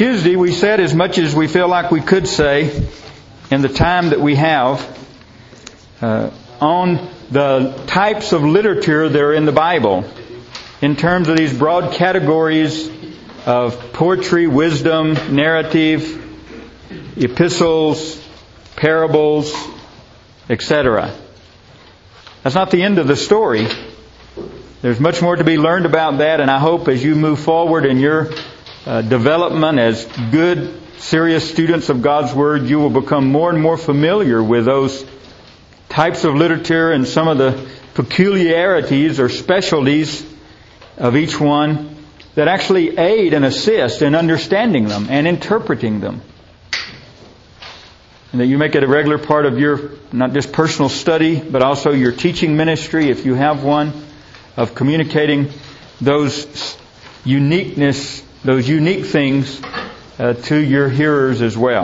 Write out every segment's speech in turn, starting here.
Tuesday, we said as much as we feel like we could say in the time that we have on the types of literature that are in the Bible in terms of these broad categories of poetry, wisdom, narrative, epistles, parables, etc. That's not the end of the story. There's much more to be learned about that, and I hope as you move forward in your development as good, serious students of God's Word, you will become more and more familiar with those types of literature and some of the peculiarities or specialties of each one that actually aid and assist in understanding them and interpreting them. And that you make it a regular part of your, not just personal study, but also your teaching ministry, if you have one, of communicating those unique things to your hearers as well.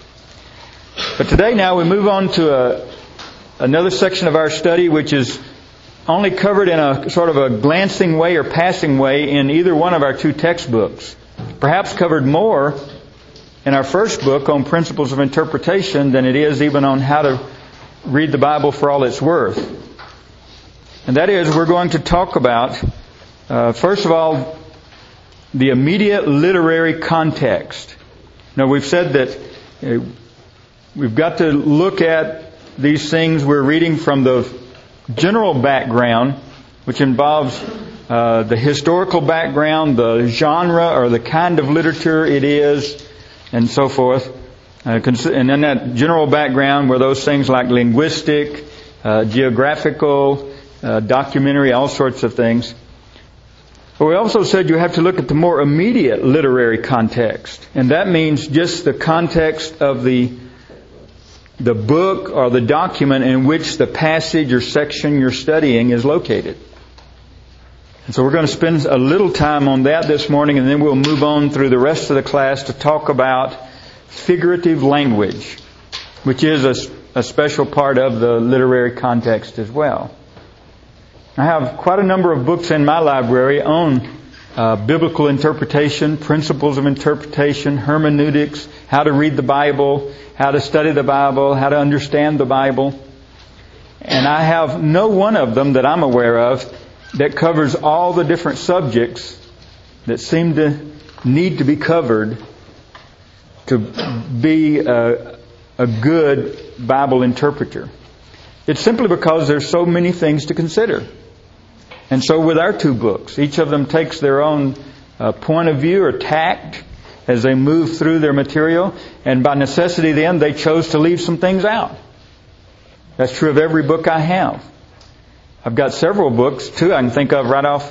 But today now we move on to another section of our study which is only covered in a sort of a glancing way or passing way in either one of our two textbooks. Perhaps covered more in our first book on principles of interpretation than it is even on how to read the Bible for all it's worth. And that is, we're going to talk about, first of all, the immediate literary context. Now, we've said that we've got to look at these things we're reading from the general background, which involves the historical background, the genre or the kind of literature it is, and so forth. And in that general background were those things like linguistic, geographical, documentary, all sorts of things. But we also said you have to look at the more immediate literary context. And that means just the context of the book or the document in which the passage or section you're studying is located. And so we're going to spend a little time on that this morning, and then we'll move on through the rest of the class to talk about figurative language, which is a special part of the literary context as well. I have quite a number of books in my library on biblical interpretation, principles of interpretation, hermeneutics, how to read the Bible, how to study the Bible, how to understand the Bible. And I have no one of them that I'm aware of that covers all the different subjects that seem to need to be covered to be a good Bible interpreter. It's simply because there's so many things to consider. And so with our two books, each of them takes their own point of view or tact as they move through their material. And by necessity then, they chose to leave some things out. That's true of every book I have. I've got several books, too, I can think of right off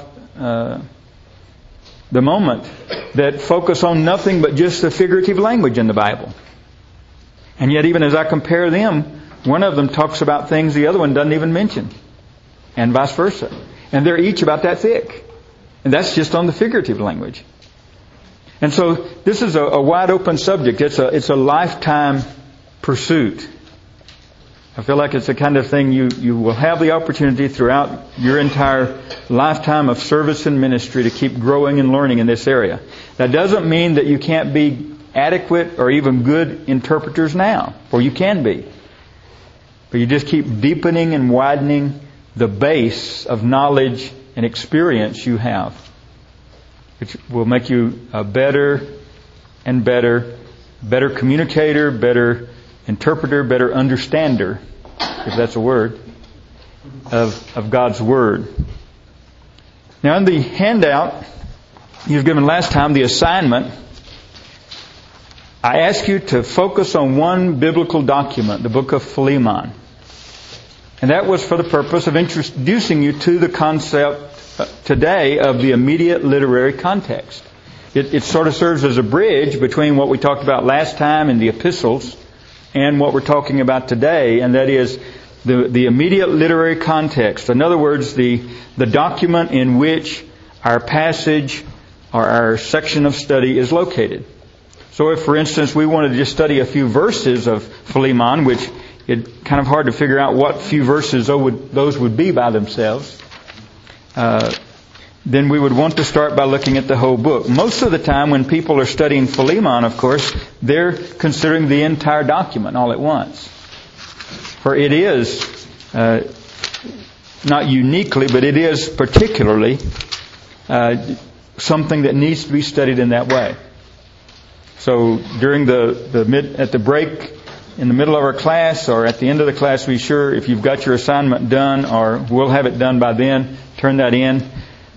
the moment, that focus on nothing but just the figurative language in the Bible. And yet even as I compare them, one of them talks about things the other one doesn't even mention. And vice versa. And they're each about that thick. And that's just on the figurative language. And so this is a wide open subject. It's a lifetime pursuit. I feel like it's the kind of thing you will have the opportunity throughout your entire lifetime of service and ministry to keep growing and learning in this area. That doesn't mean that you can't be adequate or even good interpreters now, for you can be. But you just keep deepening and widening the base of knowledge and experience you have, which will make you a better and better communicator, better interpreter, better understander, if that's a word, of God's Word. Now in the handout you've given last time, the assignment, I ask you to focus on one biblical document, the book of Philemon. And that was for the purpose of introducing you to the concept today of the immediate literary context. It sort of serves as a bridge between what we talked about last time in the epistles and what we're talking about today, and that is the immediate literary context. In other words, the document in which our passage or our section of study is located. So if, for instance, we wanted to just study a few verses of Philemon, which it's kind of hard to figure out what few verses those would be by themselves. then we would want to start by looking at the whole book. Most of the time when people are studying Philemon, of course, they're considering the entire document all at once. For it is, not uniquely, but it is particularly something that needs to be studied in that way. So during at the break, in the middle of our class or at the end of the class, be sure if you've got your assignment done, or we'll have it done by then, turn that in.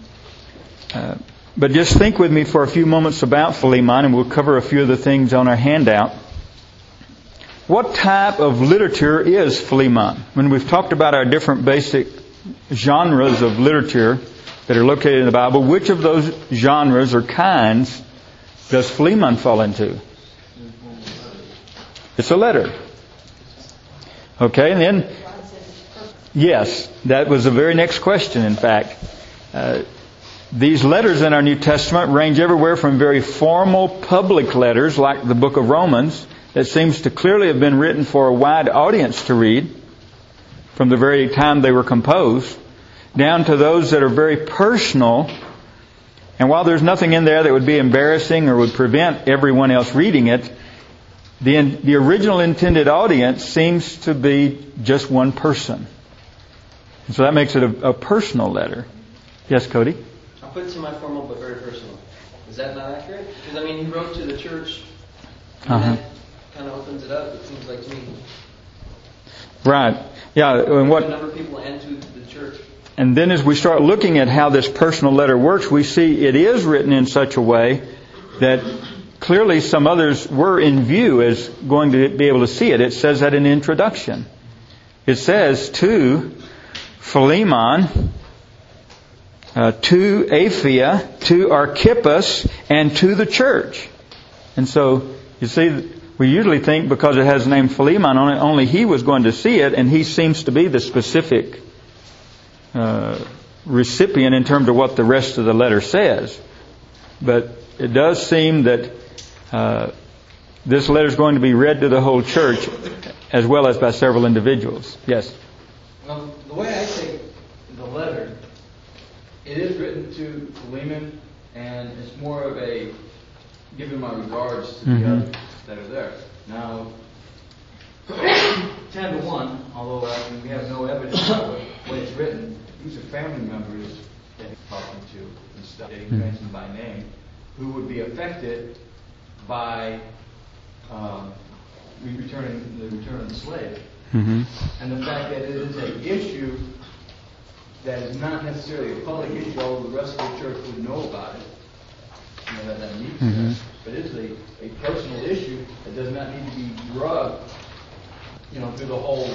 But just think with me for a few moments about Philemon, and we'll cover a few of the things on our handout. What type of literature is Philemon? When we've talked about our different basic genres of literature that are located in the Bible, which of those genres or kinds does Philemon fall into? It's a letter. Okay, and then, yes, that was the very next question, in fact. These letters in our New Testament range everywhere from very formal public letters, like the book of Romans, that seems to clearly have been written for a wide audience to read from the very time they were composed, down to those that are very personal. And while there's nothing in there that would be embarrassing or would prevent everyone else reading it, the original intended audience seems to be just one person. And so that makes it a personal letter. Yes, Cody? I'll put semi-formal but very personal. Is that not accurate? Because, he wrote to the church, and that kind of opens it up, it seems like to me. Right. Yeah. And what a number of people and to the church. And then as we start looking at how this personal letter works, we see it is written in such a way that clearly some others were in view as going to be able to see it. It says that in the introduction. It says, to Philemon, to Apphia, to Archippus, and to the church. And so, you see, we usually think because it has the name Philemon on it, only he was going to see it, and he seems to be the specific recipient in terms of what the rest of the letter says. But it does seem that this letter is going to be read to the whole church as well as by several individuals. Yes? Well, the way I take the letter, it is written to Philemon, and it's more of a giving my regards to the others that are there. Now, 10-1, although we have no evidence of when it's written, these are family members that he's talking to and stuff, that he mentioned by name, who would be affected by the return of the slave. And the fact that it is an issue that is not necessarily a public issue, although the rest of the church would know about it. That needs to, but it is a personal issue that does not need to be drugged, through the whole,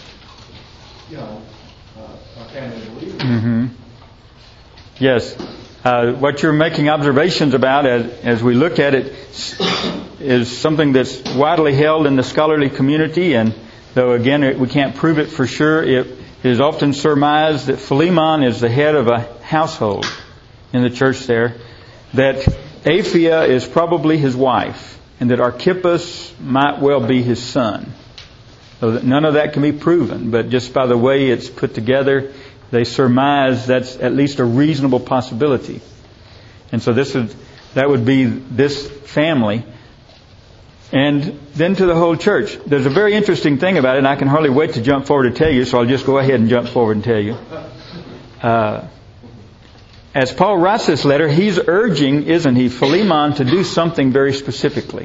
family of believers. Yes. What you're making observations about as we look at it is something that's widely held in the scholarly community, and though again we can't prove it for sure, it is often surmised that Philemon is the head of a household in the church there, that Apphia is probably his wife, and that Archippus might well be his son. So that none of that can be proven, but just by the way it's put together, they surmise that's at least a reasonable possibility. And so that would be this family. And then to the whole church. There's a very interesting thing about it, and I can hardly wait to jump forward to tell you, so I'll just go ahead and jump forward and tell you. As Paul writes this letter, he's urging, isn't he, Philemon to do something very specifically.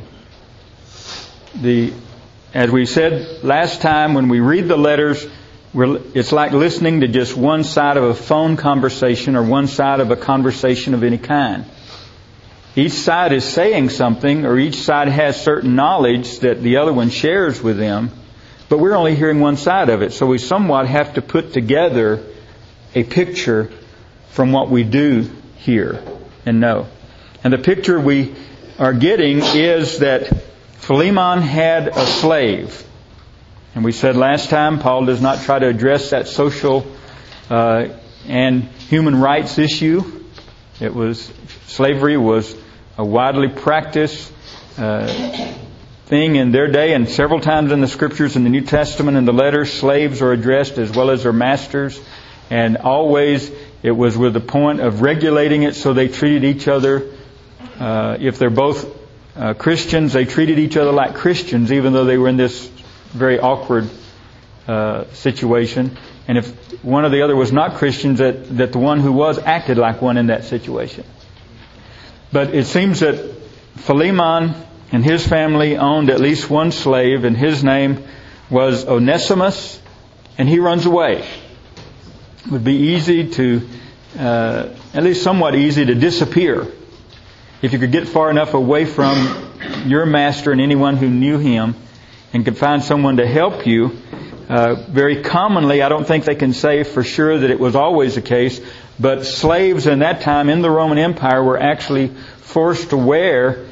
As we said last time, when we read the letters, it's like listening to just one side of a phone conversation or one side of a conversation of any kind. Each side is saying something, or each side has certain knowledge that the other one shares with them, but we're only hearing one side of it. So we somewhat have to put together a picture from what we do hear and know. And the picture we are getting is that Philemon had a slave. And we said last time, Paul does not try to address that social and human rights issue. Slavery was a widely practiced thing in their day, and several times in the Scriptures, in the New Testament, in the letters, slaves are addressed as well as their masters. And always It was with the point of regulating it so they treated each other. If they're both Christians, they treated each other like Christians, even though they were in this very awkward situation. And if one or the other was not Christians, that the one who was acted like one in that situation. But it seems that Philemon and his family owned at least one slave, and his name was Onesimus, and he runs away. It would be easy to, at least somewhat easy to disappear. If you could get far enough away from your master and anyone who knew him and could find someone to help you, very commonly, I don't think they can say for sure that it was always the case, but slaves in that time in the Roman Empire were actually forced to wear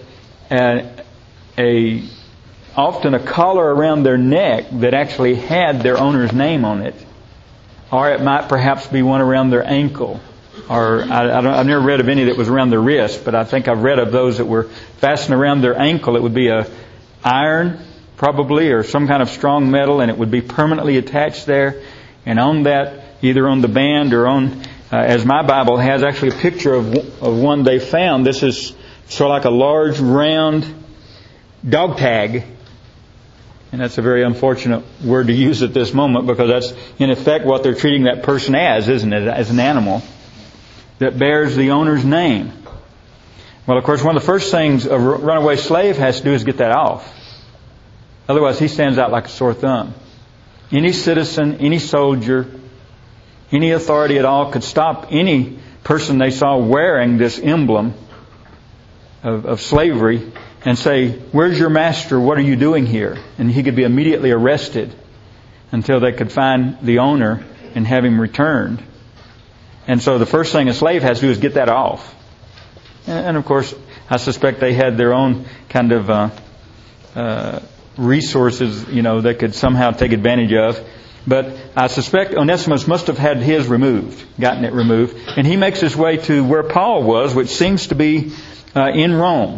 often a collar around their neck that actually had their owner's name on it. Or it might perhaps be one around their ankle. Or I've never read of any that was around their wrist, but I think I've read of those that were fastened around their ankle. It would be a iron, probably, or some kind of strong metal, and it would be permanently attached there. And on that, either on the band or on, as my Bible has actually a picture of one they found. This is sort of like a large round dog tag. And that's a very unfortunate word to use at this moment, because that's in effect what they're treating that person as, isn't it? As an animal that bears the owner's name. Well, of course, one of the first things a runaway slave has to do is get that off. Otherwise, he stands out like a sore thumb. Any citizen, any soldier, any authority at all could stop any person they saw wearing this emblem of slavery and say, "Where's your master? What are you doing here?" And he could be immediately arrested until they could find the owner and have him returned. And so the first thing a slave has to do is get that off. And of course, I suspect they had their own kind of resources, they could somehow take advantage of. But I suspect Onesimus must have had his removed, gotten it removed. And he makes his way to where Paul was, which seems to be in Rome.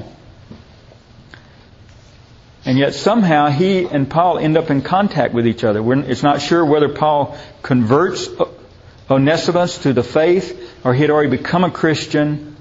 And yet somehow he and Paul end up in contact with each other. It's not sure whether Paul converts Onesimus to the faith or he had already become a Christian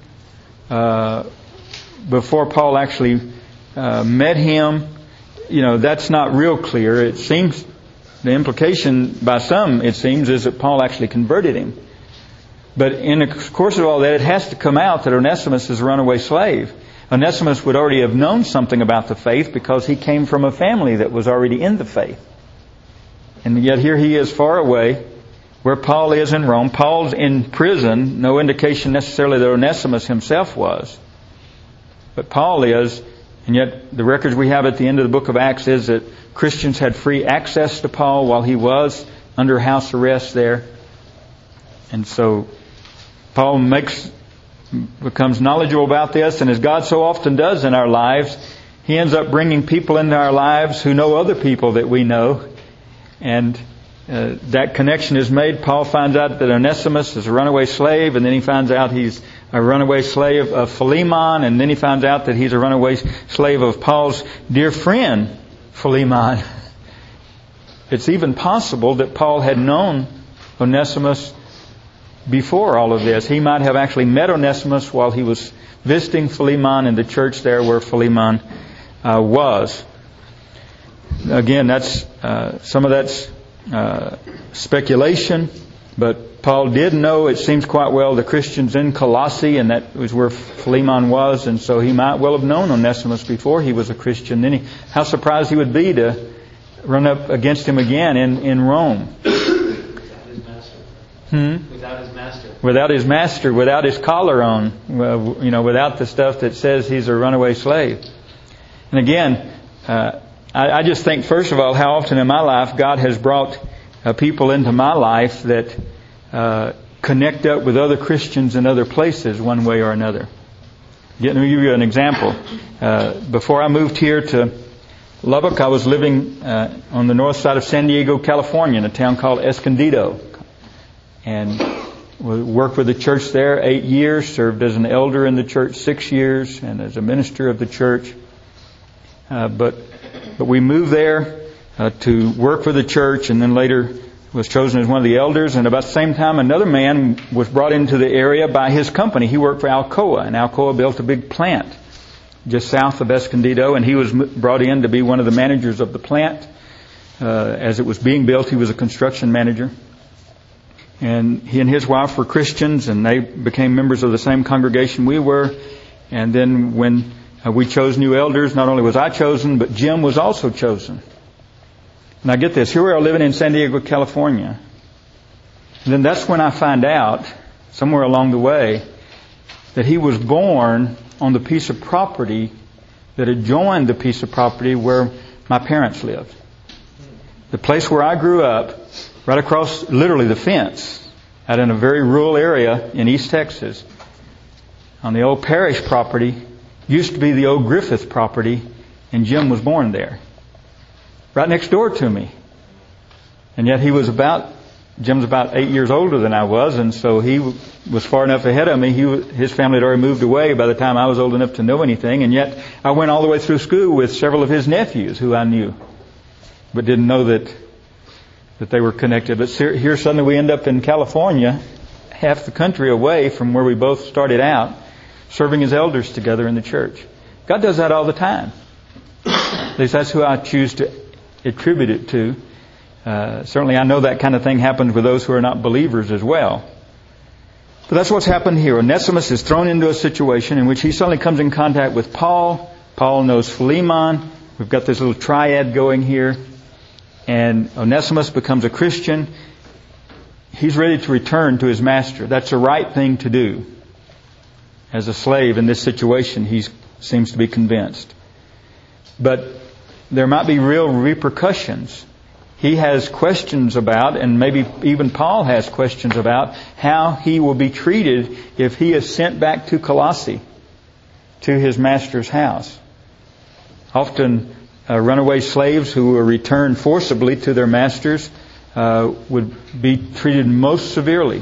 before Paul actually met him. That's not real clear. It seems, the implication by some, it seems, is that Paul actually converted him. But in the course of all that, it has to come out that Onesimus is a runaway slave. Onesimus would already have known something about the faith because he came from a family that was already in the faith. And yet here he is far away, where Paul is in Rome. Paul's in prison. No indication necessarily that Onesimus himself was. But Paul is, and yet the records we have at the end of the book of Acts is that Christians had free access to Paul while he was under house arrest there. And so Paul becomes knowledgeable about this, and as God so often does in our lives, He ends up bringing people into our lives who know other people that we know, and that connection is made. Paul finds out that Onesimus is a runaway slave, and then he finds out he's a runaway slave of Philemon, and then he finds out that he's a runaway slave of Paul's dear friend, Philemon. It's even possible that Paul had known Onesimus before all of this. He might have actually met Onesimus while he was visiting Philemon in the church there where Philemon was. Again, that's some of that's speculation, but Paul did know, it seems quite well, the Christians in Colossae, and that was where Philemon was, and so he might well have known Onesimus before he was a Christian. Then how surprised he would be to run up against him again in Rome. Without his master. Without his master, without his collar on, without the stuff that says he's a runaway slave. And again, I just think, first of all, how often in my life God has brought people into my life that connect up with other Christians in other places one way or another. Let me give you an example. Before I moved here to Lubbock, I was living on the north side of San Diego, California, in a town called Escondido. And worked with the church there 8 years, served as an elder in the church 6 years, and as a minister of the church. But we moved there to work for the church, and then later was chosen as one of the elders, and about the same time another man was brought into the area by his company. He worked for Alcoa, and Alcoa built a big plant just south of Escondido, and he was brought in to be one of the managers of the plant. As it was being built, he was a construction manager. And he and his wife were Christians, and they became members of the same congregation we were. And then when we chose new elders, not only was I chosen, but Jim was also chosen. Now get this, here we are living in San Diego, California. And then that's when I find out, somewhere along the way, that he was born on the piece of property that adjoined the piece of property where my parents lived. The place where I grew up, right across literally the fence, out in a very rural area in East Texas, on the old parish property, used to be the old Griffith property, and Jim was born there. Right next door to me. And yet Jim's about 8 years older than I was, and so he was far enough ahead of me. His family had already moved away by the time I was old enough to know anything, and yet I went all the way through school with several of his nephews who I knew, but didn't know that they were connected. But here suddenly we end up in California, half the country away from where we both started out, serving as elders together in the church. God does that all the time. At least that's who I choose to attribute it to. Certainly I know that kind of thing happens with those who are not believers as well. But that's what's happened here. Onesimus is thrown into a situation in which he suddenly comes in contact with Paul. Paul knows Philemon. We've got this little triad going here. And Onesimus becomes a Christian. He's ready to return to his master. That's the right thing to do. As a slave in this situation, he seems to be convinced. But there might be real repercussions. He has questions about, and maybe even Paul has questions about, how he will be treated if he is sent back to Colossae, to his master's house. Often runaway slaves who were returned forcibly to their masters would be treated most severely.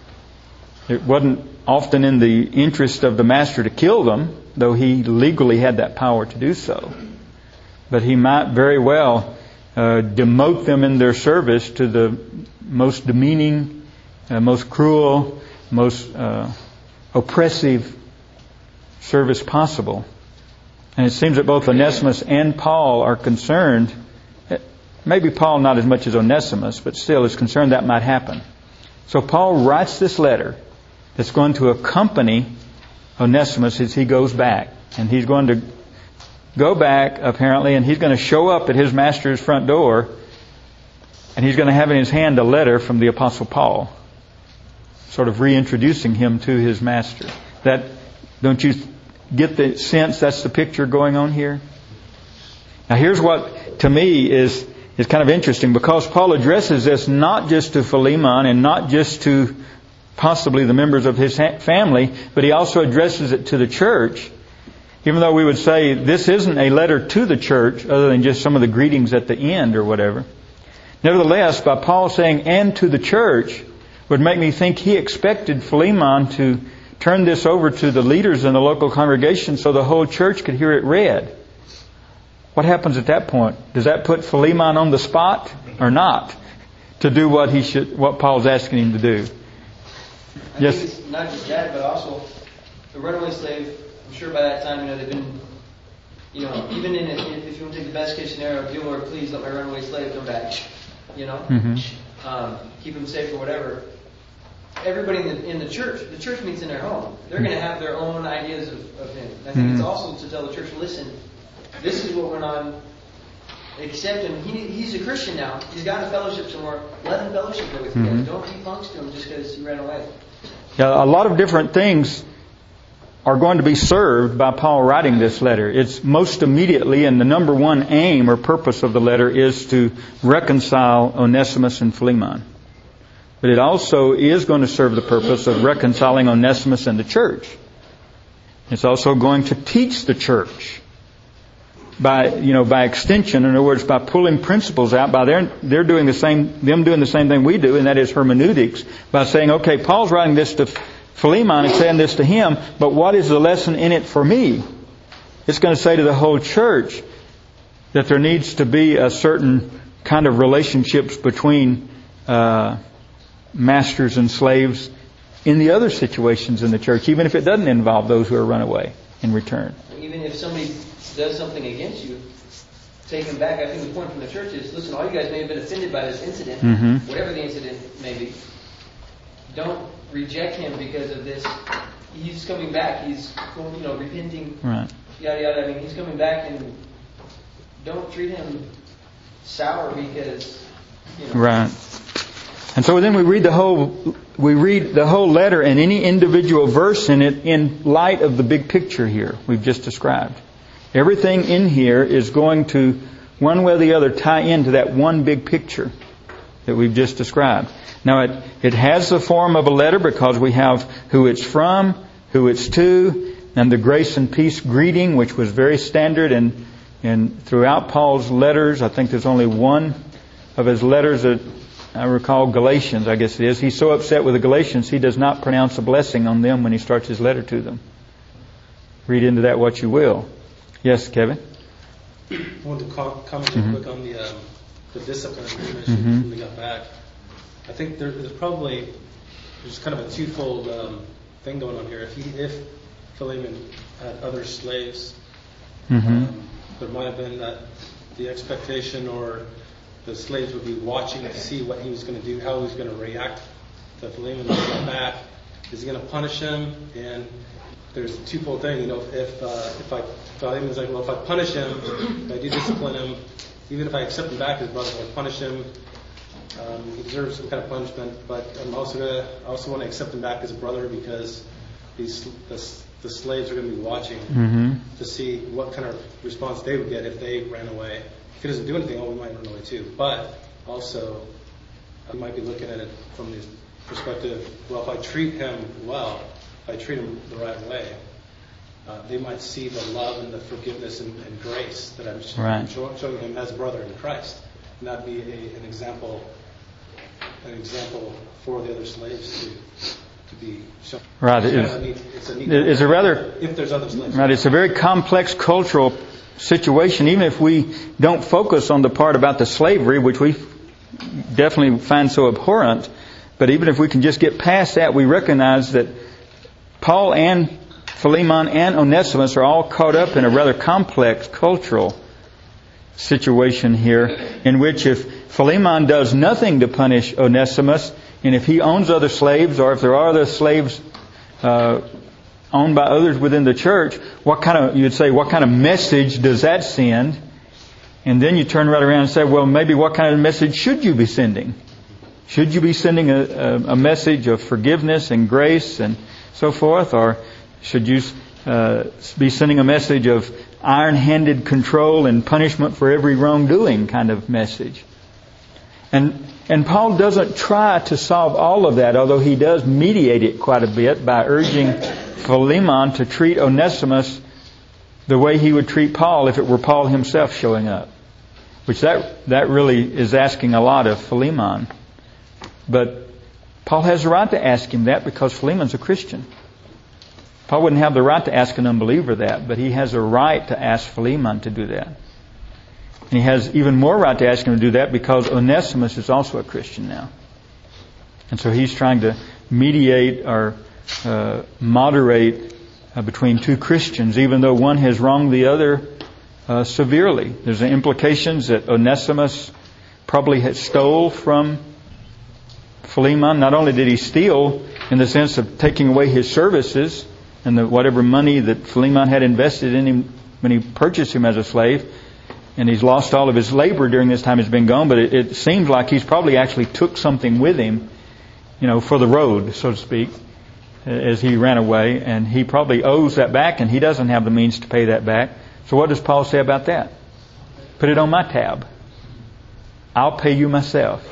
It wasn't often in the interest of the master to kill them, though he legally had that power to do so. But he might very well demote them in their service to the most demeaning, most cruel, most oppressive service possible. And it seems that both Onesimus and Paul are concerned, maybe Paul not as much as Onesimus, but still is concerned that might happen. So Paul writes this letter that's going to accompany Onesimus as he goes back. And he's going to go back, apparently, and he's going to show up at his master's front door, and he's going to have in his hand a letter from the Apostle Paul, sort of reintroducing him to his master. That, don't you get the sense that's the picture going on here? Now here's what, to me, is kind of interesting, because Paul addresses this not just to Philemon and not just to possibly the members of his family, but he also addresses it to the church. Even though we would say this isn't a letter to the church, other than just some of the greetings at the end or whatever. Nevertheless, by Paul saying, and to the church, would make me think he expected Philemon to turn this over to the leaders in the local congregation so the whole church could hear it read. What happens at that point? Does that put Philemon on the spot or not to do what Paul's asking him to do? I think it's not just that, but also the runaway slave. I'm sure by that time, they've been, even if you want to take the best case scenario, dear Lord, please let my runaway slave come back. Keep him safe or whatever. Everybody in the church meets in their home. They're going to have their own ideas of him. I think it's also to tell the church, listen, this is what went on. Accept him. He's a Christian now. He's got a fellowship somewhere. Let him fellowship there with you guys. Don't be punks to him just because he ran away. Yeah, a lot of different things are going to be served by Paul writing this letter. It's most immediately, and the number one aim or purpose of the letter is to reconcile Onesimus and Philemon. But it also is going to serve the purpose of reconciling Onesimus and the church. It's also going to teach the church by extension, in other words, by pulling principles out, by they're doing the same thing we do, and that is hermeneutics, by saying, okay, Paul's writing this to Philemon and saying this to him, but what is the lesson in it for me? It's going to say to the whole church that there needs to be a certain kind of relationships between masters and slaves in the other situations in the church, even if it doesn't involve those who are run away and return. Even if somebody does something against you, take them back. I think the point from the church is, listen, all you guys may have been offended by this incident, whatever the incident may be. Don't reject him because of this. He's coming back. He's, repenting. Right. Yada yada. I mean, he's coming back, and don't treat him sour because. Right. And so then we read the whole letter and any individual verse in it in light of the big picture here we've just described. Everything in here is going to, one way or the other, tie into that one big picture that we've just described. Now, it has the form of a letter because we have who it's from, who it's to, and the grace and peace greeting, which was very standard and throughout Paul's letters. I think there's only one of his letters that I recall, Galatians, I guess it is. He's so upset with the Galatians, he does not pronounce a blessing on them when he starts his letter to them. Read into that what you will. Yes, Kevin? I wanted to comment real quick on the discipline you mentioned when we got back. I think there's kind of a twofold thing going on here. If Philemon had other slaves, there might have been that the expectation or the slaves would be watching to see what he was going to do, how he was going to react to Philemon when he got back. Is he going to punish him? And there's a twofold thing. If Philemon's like, well, if I punish him, if I do discipline him, even if I accept him back as brother, if I punish him, he deserves some kind of punishment. But I also want to accept him back as a brother because the slaves are going to be watching to see what kind of response they would get if they ran away. If he doesn't do anything, we might run away too. But also, I might be looking at it from the perspective, well, if I treat him well, if I treat him the right way, they might see the love and the forgiveness and grace that I'm showing him as a brother in Christ. And that'd be an example for the other slaves to be shown. Right. It's a rather, if there's other slaves. Right. It's a very complex cultural situation, even if we don't focus on the part about the slavery, which we definitely find so abhorrent, but even if we can just get past that, we recognize that Paul and Philemon and Onesimus are all caught up in a rather complex cultural situation here, in which if Philemon does nothing to punish Onesimus, and if he owns other slaves, or if there are other slaves owned by others within the church, what kind of message does that send? And then you turn right around and say, well, maybe what kind of message should you be sending? Should you be sending a message of forgiveness and grace and so forth? Or should you be sending a message of iron-handed control and punishment for every wrongdoing kind of message? And Paul doesn't try to solve all of that, although he does mediate it quite a bit by urging Philemon to treat Onesimus the way he would treat Paul if it were Paul himself showing up. Which that really is asking a lot of Philemon. But Paul has the right to ask him that because Philemon's a Christian. Paul wouldn't have the right to ask an unbeliever that, but he has a right to ask Philemon to do that. And he has even more right to ask him to do that because Onesimus is also a Christian now. And so he's trying to mediate or moderate between two Christians, even though one has wronged the other severely. There's the implications that Onesimus probably had stole from Philemon. Not only did he steal in the sense of taking away his services and whatever money that Philemon had invested in him when he purchased him as a slave, and he's lost all of his labor during this time he's been gone, but it seems like he's probably actually took something with him, for the road, so to speak, as he ran away, and he probably owes that back, and he doesn't have the means to pay that back. So what does Paul say about that? Put it on my tab. I'll pay you myself.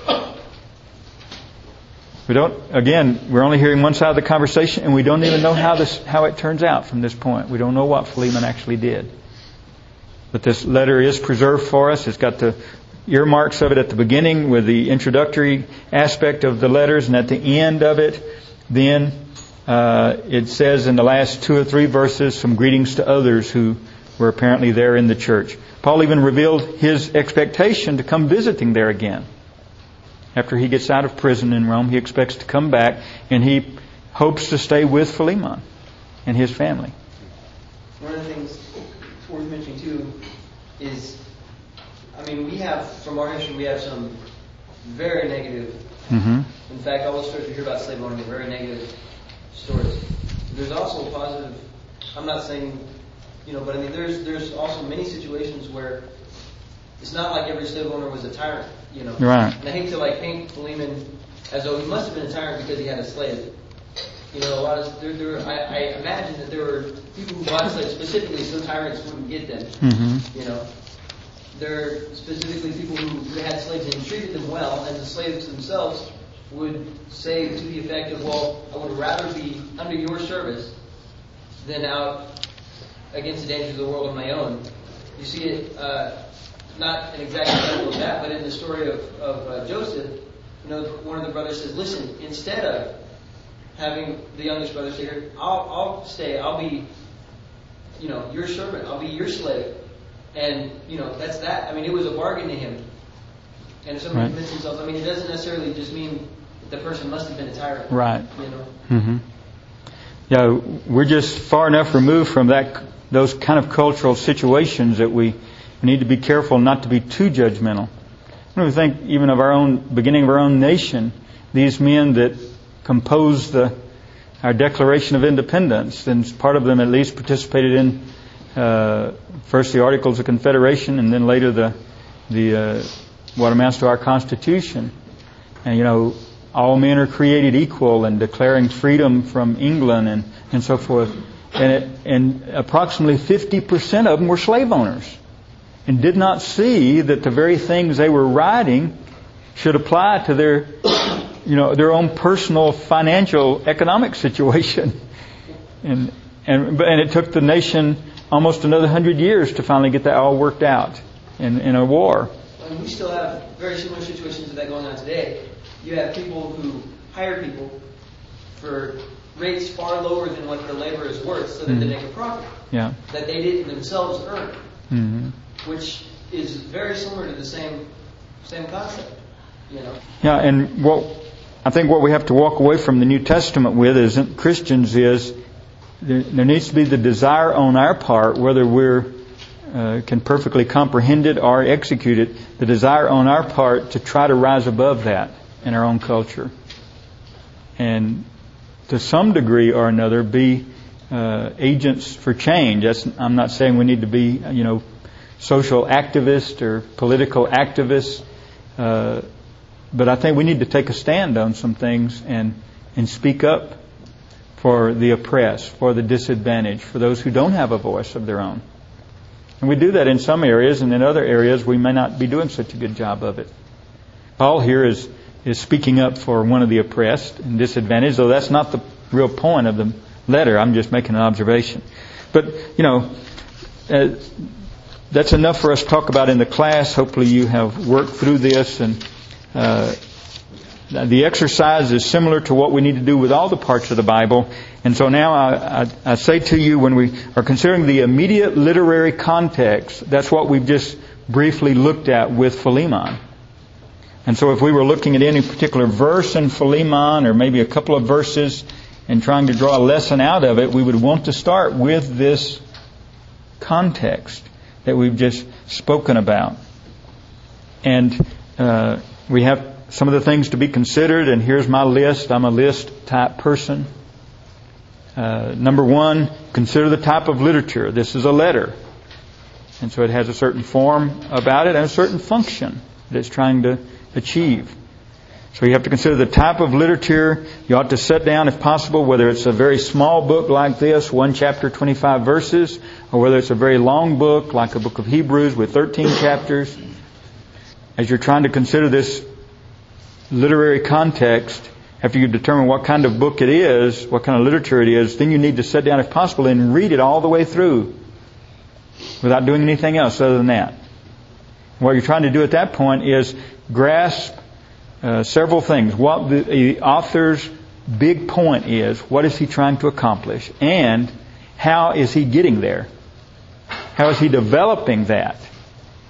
We're only hearing one side of the conversation, and we don't even know how it turns out from this point. We don't know what Philemon actually did. But this letter is preserved for us. It's got the earmarks of it at the beginning with the introductory aspect of the letters, and at the end of it, then it says in the last 2 or 3 verses some greetings to others who were apparently there in the church. Paul even revealed his expectation to come visiting there again. After he gets out of prison in Rome, he expects to come back, and he hopes to stay with Philemon and his family. One of the things worth mentioning too is, we have, from our history, we have some very negative. Mm-hmm. In fact, all the stories we hear about slave owning are very negative stories. There's also a positive. I'm not saying, but there's also many situations where it's not like every slave owner was a tyrant, Right. And I hate to paint Philemon as though he must have been a tyrant because he had a slave. A lot of I imagine that there were people who bought slaves specifically so tyrants wouldn't get them. Mm-hmm. There are specifically people who had slaves and treated them well, and the slaves themselves would say to the effect of, well, I would rather be under your service than out against the dangers of the world on my own. You see it, not an exact example of that, but in the story of Joseph, one of the brothers says, listen, instead of having the youngest brother say, here, I'll stay, I'll be, your servant, I'll be your slave. And, that's that. It was a bargain to him. And if somebody commits himself, it doesn't necessarily just mean the person must have been a tyrant. Right. Mm-hmm. Yeah, we're just far enough removed from those kind of cultural situations that we need to be careful not to be too judgmental. When we think even of our own beginning of our own nation, these men that composed our Declaration of Independence, and part of them at least participated in first the Articles of Confederation, and then later the what amounts to our Constitution. And all men are created equal, and declaring freedom from England and so forth. And approximately 50% of them were slave owners, and did not see that the very things they were writing should apply to their own personal financial economic situation. And it took the nation almost another 100 years to finally get that all worked out in a war. And we still have very similar situations to that going on today. You have people who hire people for rates far lower than what their labor is worth so that they make a profit. Yeah. That they didn't themselves earn. Mm-hmm. Which is very similar to the same concept. Yeah, and I think what we have to walk away from the New Testament with as Christians is there needs to be the desire on our part, whether we're can perfectly comprehend it or execute it, the desire on our part to try to rise above that in our own culture. And to some degree or another be agents for change. I'm not saying we need to be, social activists or political activists, but I think we need to take a stand on some things and speak up for the oppressed, for the disadvantaged, for those who don't have a voice of their own. And we do that in some areas, and in other areas we may not be doing such a good job of it. Paul here is speaking up for one of the oppressed and disadvantaged, though that's not the real point of the letter. I'm just making an observation. But, that's enough for us to talk about in the class. Hopefully you have worked through this, and the exercise is similar to what we need to do with all the parts of the Bible. And so now I say to you, when we are considering the immediate literary context, that's what we've just briefly looked at with Philemon. And so if we were looking at any particular verse in Philemon, or maybe a couple of verses, and trying to draw a lesson out of it, we would want to start with this context that we've just spoken about. And we have some of the things to be considered, and here's my list. I'm a list type person. Number one, consider the type of literature. This is a letter. And so it has a certain form about it and a certain function that it's trying to achieve. So you have to consider the type of literature. You ought to set down, if possible, whether it's a very small book like this, 1 chapter, 25 verses, or whether it's a very long book like the book of Hebrews with 13 chapters. As you're trying to consider this literary context, after you determine what kind of book it is, what kind of literature it is, then you need to sit down, if possible, and read it all the way through without doing anything else other than that. What you're trying to do at that point is grasp several things. What the author's big point is, what is he trying to accomplish, and how is he getting there? How is he developing that?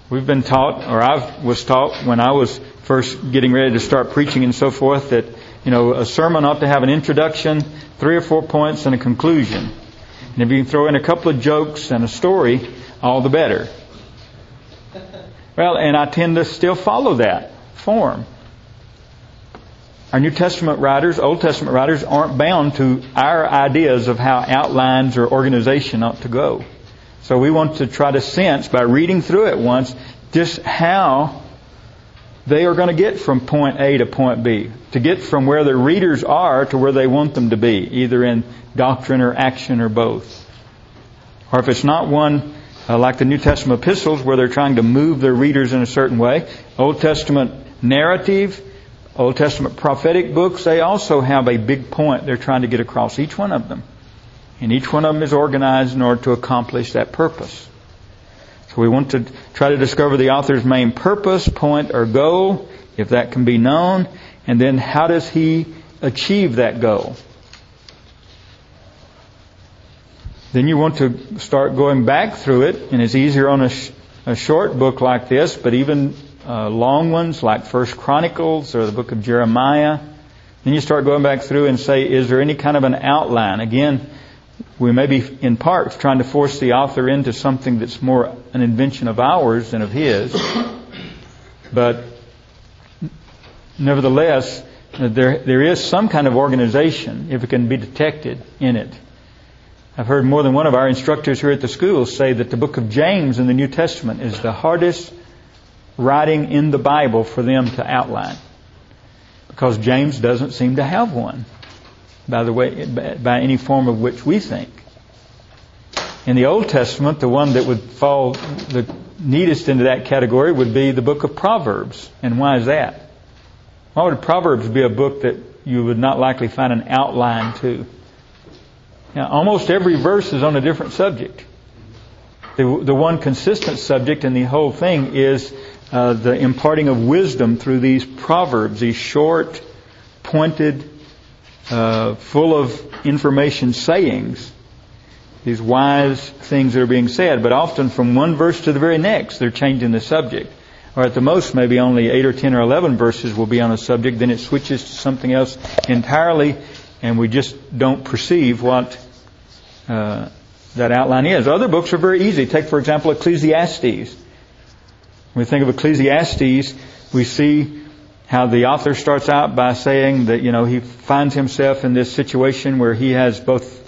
We've been taught, or I was taught when I was first getting ready to start preaching and so forth, that, a sermon ought to have an introduction, 3 or 4 points, and a conclusion. And if you can throw in a couple of jokes and a story, all the better. Well, and I tend to still follow that form. Our New Testament writers, Old Testament writers, aren't bound to our ideas of how outlines or organization ought to go. So we want to try to sense, by reading through it once, just how they are going to get from point A to point B. To get from where the readers are to where they want them to be, either in doctrine or action or both. Or if it's not one like the New Testament epistles where they're trying to move their readers in a certain way, Old Testament narrative, Old Testament prophetic books, they also have a big point they're trying to get across, each one of them. And each one of them is organized in order to accomplish that purpose. So we want to try to discover the author's main purpose, point, or goal, if that can be known, and then how does he achieve that goal. Then you want to start going back through it, and it's easier on a short book like this, but even long ones like First Chronicles or the book of Jeremiah. Then you start going back through and say, is there any kind of an outline? Again, we may be in part trying to force the author into something that's more an invention of ours than of his. But nevertheless, there is some kind of organization, if it can be detected in it. I've heard more than one of our instructors here at the school say that the book of James in the New Testament is the hardest writing in the Bible for them to outline. Because James doesn't seem to have one. By the way, by any form of which we think. In the Old Testament, the one that would fall the neatest into that category would be the book of Proverbs. And why is that? Why would Proverbs be a book that you would not likely find an outline to? Now, almost every verse is on a different subject. The one consistent subject in the whole thing is the imparting of wisdom through these proverbs, these short, pointed, full of information sayings, these wise things that are being said, but often from one verse to the very next they're changing the subject. Or at the most maybe only 8 or 10 or 11 verses will be on a subject, then it switches to something else entirely, and we just don't perceive what that outline is. Other books are very easy. Take, for example, Ecclesiastes. When we think of Ecclesiastes, we see how the author starts out by saying that, he finds himself in this situation where he has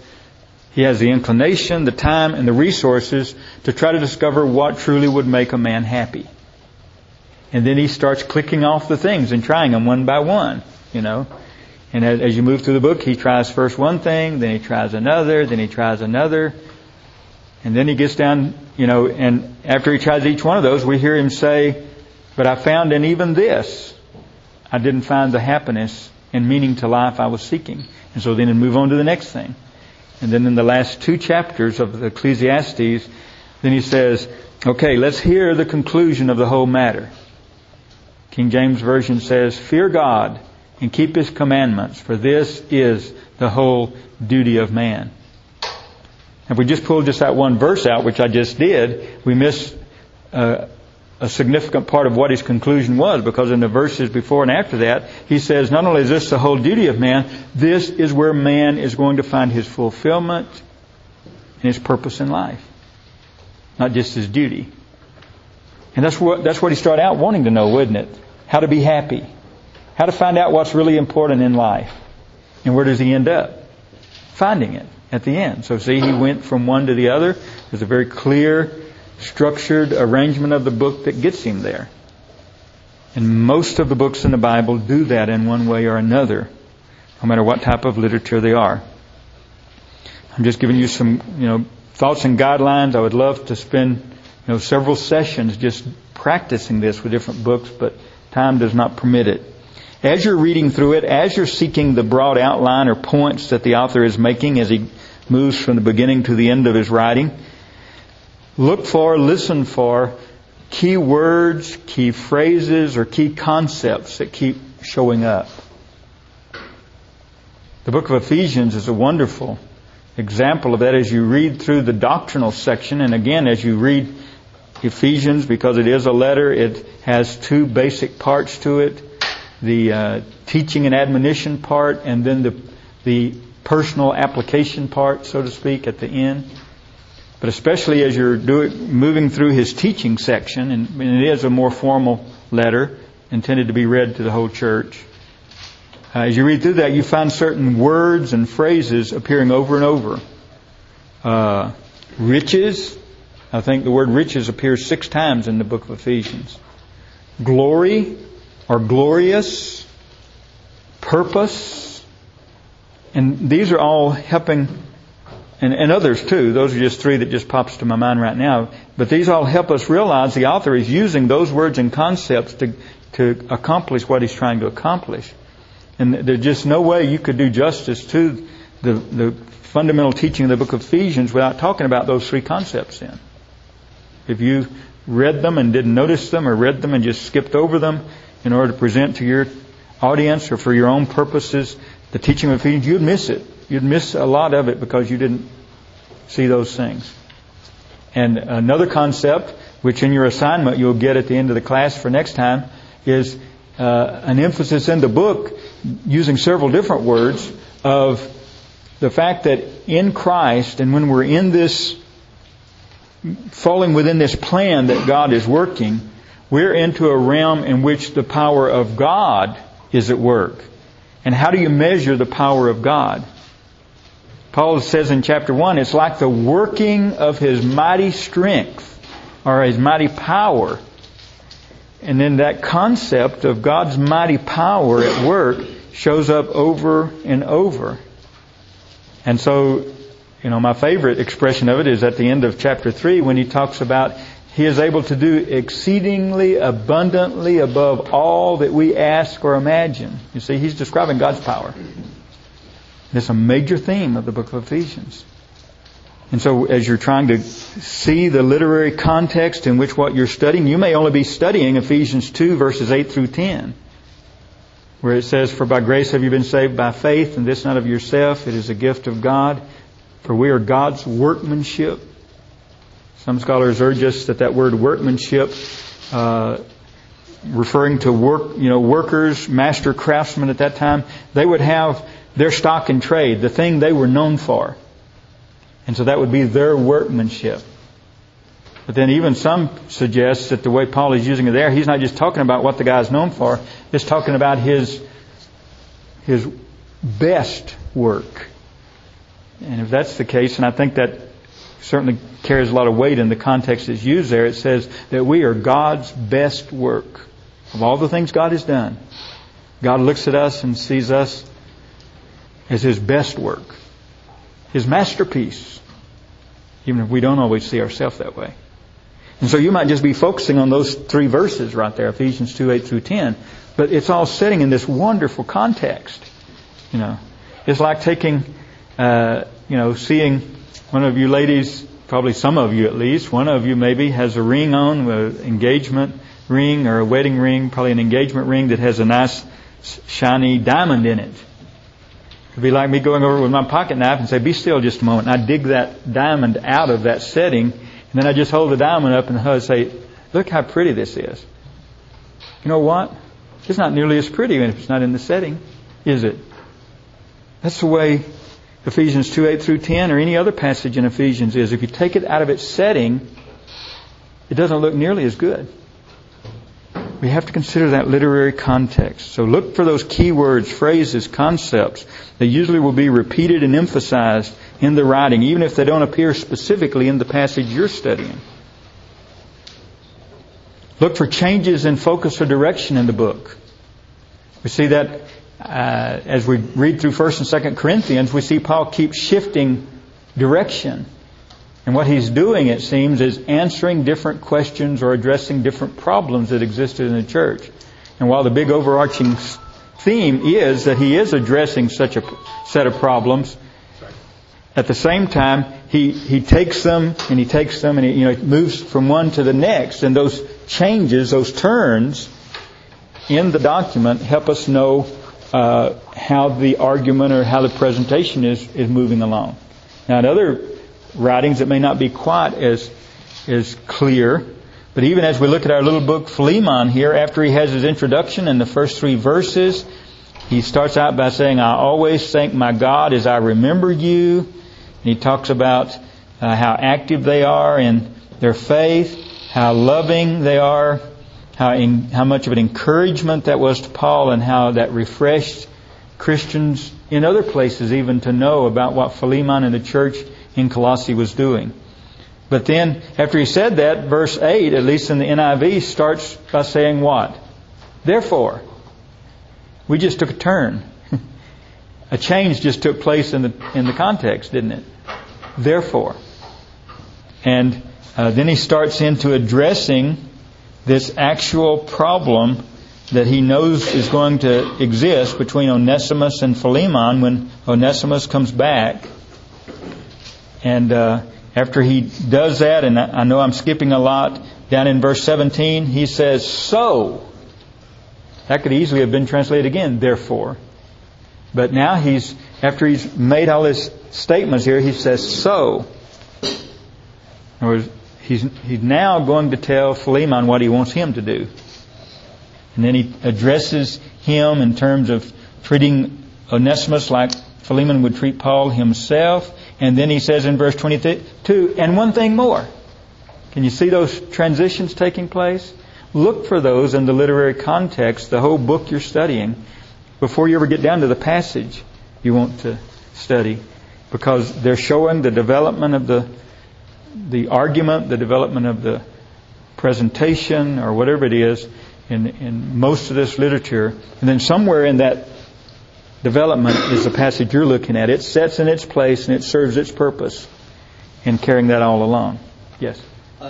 the inclination, the time, and the resources to try to discover what truly would make a man happy. And then he starts clicking off the things and trying them one by one, And as you move through the book, he tries first one thing, then he tries another, then he tries another. And then he gets down, and after he tries each one of those, we hear him say, but I found in even this, I didn't find the happiness and meaning to life I was seeking. And so then he'd move on to the next thing. And then in the last 2 chapters of the Ecclesiastes, then he says, okay, let's hear the conclusion of the whole matter. King James Version says, fear God and keep His commandments, for this is the whole duty of man. If we just pull just that one verse out, which I just did, we miss a significant part of what his conclusion was, because in the verses before and after that, he says, not only is this the whole duty of man, this is where man is going to find his fulfillment and his purpose in life. Not just his duty. And that's what he started out wanting to know, wouldn't it? How to be happy. How to find out what's really important in life. And where does he end up? Finding it at the end. So see, he went from one to the other. There's a very clear, structured arrangement of the book that gets him there. And most of the books in the Bible do that in one way or another, no matter what type of literature they are. I'm just giving you some, thoughts and guidelines. I would love to spend, several sessions just practicing this with different books, but time does not permit it. As you're reading through it, as you're seeking the broad outline or points that the author is making as he moves from the beginning to the end of his writing, listen for key words, key phrases, or key concepts that keep showing up. The book of Ephesians is a wonderful example of that as you read through the doctrinal section, and again as you read Ephesians, because it is a letter, it has two basic parts to it. The teaching and admonition part, and then the personal application part, so to speak, at the end. But especially as you're moving through his teaching section, and it is a more formal letter intended to be read to the whole church. As you read through that, you find certain words and phrases appearing over and over. Riches. I think the word riches appears 6 times in the book of Ephesians. Glory or glorious. Purpose. And these are all helping, and others too. Those are just 3 that just pops to my mind right now. But these all help us realize the author is using those words and concepts to accomplish what he's trying to accomplish. And there's just no way you could do justice to the fundamental teaching of the book of Ephesians without talking about those 3 concepts in. If you read them and didn't notice them, or read them and just skipped over them in order to present to your audience or for your own purposes the teaching of Ephesians, you'd miss it. You'd miss a lot of it because you didn't see those things. And another concept, which in your assignment you'll get at the end of the class for next time, is an emphasis in the book, using several different words, of the fact that in Christ, and when we're in this, falling within this plan that God is working, we're into a realm in which the power of God is at work. And how do you measure the power of God? Paul says in chapter 1, it's like the working of His mighty strength, or His mighty power. And then that concept of God's mighty power at work shows up over and over. And so, my favorite expression of it is at the end of chapter 3 when he talks about He is able to do exceedingly abundantly above all that we ask or imagine. You see, he's describing God's power. It's a major theme of the book of Ephesians. And so as you're trying to see the literary context in which what you're studying, you may only be studying Ephesians 2 verses 8 through 10, where it says, "For by grace have you been saved by faith, and this not of yourself, it is a gift of God. For we are God's workmanship." Some scholars urge us that word workmanship, referring to workers, master craftsmen at that time, they would have their stock in trade, the thing they were known for. And so that would be their workmanship. But then even some suggest that the way Paul is using it there, he's not just talking about what the guy's known for, he's talking about his best work. And if that's the case, and I think that certainly carries a lot of weight in the context that's used there, it says that we are God's best work. Of all the things God has done, God looks at us and sees us as His best work, His masterpiece, even if we don't always see ourselves that way. And so you might just be focusing on those 3 verses right there, Ephesians 2, 8 through 10, but it's all sitting in this wonderful context. It's like taking, seeing one of you ladies, probably some of you at least, one of you maybe has a ring on, an engagement ring or a wedding ring, probably an engagement ring that has a nice shiny diamond in it. It'd be like me going over with my pocket knife and say, "Be still just a moment." And I dig that diamond out of that setting, and then I just hold the diamond up and say, "Look how pretty this is." You know what? It's not nearly as pretty if it's not in the setting, is it? That's the way Ephesians 2, 8 through 10 or any other passage in Ephesians is. If you take it out of its setting, it doesn't look nearly as good. We have to consider that literary context. So look for those key words, phrases, concepts that usually will be repeated and emphasized in the writing, even if they don't appear specifically in the passage you're studying. Look for changes in focus or direction in the book. We see that as we read through 1 and 2 Corinthians, we see Paul keeps shifting direction. And what he's doing, it seems, is answering different questions or addressing different problems that existed in the church. And while the big overarching theme is that he is addressing such a set of problems, at the same time, he takes them and he moves from one to the next. And those changes, those turns in the document help us know how the argument or how the presentation is moving along. Now, in other writings, it may not be quite as clear, But even as we look at our little book Philemon here, after he has his introduction in the first 3 verses, he starts out by saying, I always thank my God as I remember you. And he talks about how active they are in their faith, how loving they are, how much of an encouragement that was to Paul, and how that refreshed Christians in other places even to know about what Philemon and the church in Colossae was doing. But then, after he said that, verse 8, at least in the NIV, starts by saying what? Therefore. We just took a turn. A change just took place in the context, didn't it? Therefore. And then he starts into addressing this actual problem that he knows is going to exist between Onesimus and Philemon when Onesimus comes back. And after he does that, and I know I'm skipping a lot, down in verse 17, he says, so. That could easily have been translated again, therefore. But now after he's made all his statements here, he says, so. In other words, he's now going to tell Philemon what he wants him to do. And then he addresses him in terms of treating Onesimus like Philemon would treat Paul himself. And then he says in verse 22, and one thing more. Can you see those transitions taking place? Look for those in the literary context, the whole book you're studying, before you ever get down to the passage you want to study. Because they're showing the development of the argument, the development of the presentation, or whatever it is, in most of this literature. And then somewhere in that development is the passage you're looking at. It sets in its place and it serves its purpose in carrying that all along. Yes?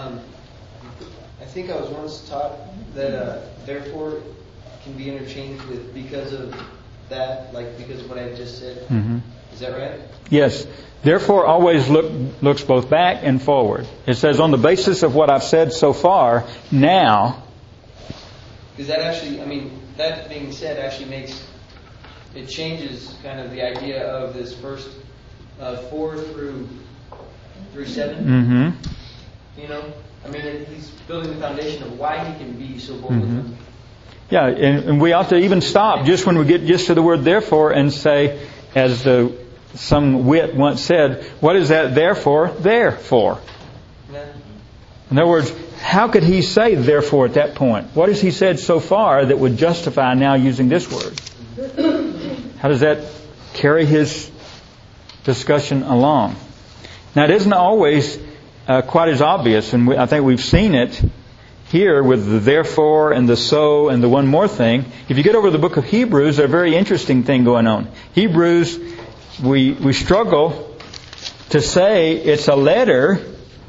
I think I was once taught that therefore can be interchanged with because of that, like because of what I just said. Mm-hmm. Is that right? Yes. Therefore always looks both back and forward. It says on the basis of what I've said so far, now. Because that actually, that being said actually it changes kind of the idea of this first 4 through 7. Mm-hmm. You know? He's building the foundation of why he can be so bold with them. Yeah, and we ought to even stop just when we get just to the word therefore and say, as some wit once said, what is that therefore there for? Yeah. In other words, how could he say therefore at that point? What has he said so far that would justify now using this word? How does that carry his discussion along? Now, it isn't always quite as obvious, and I think we've seen it here with the therefore and the so and the one more thing. If you get over to the book of Hebrews, there's a very interesting thing going on. Hebrews, we struggle to say it's a letter,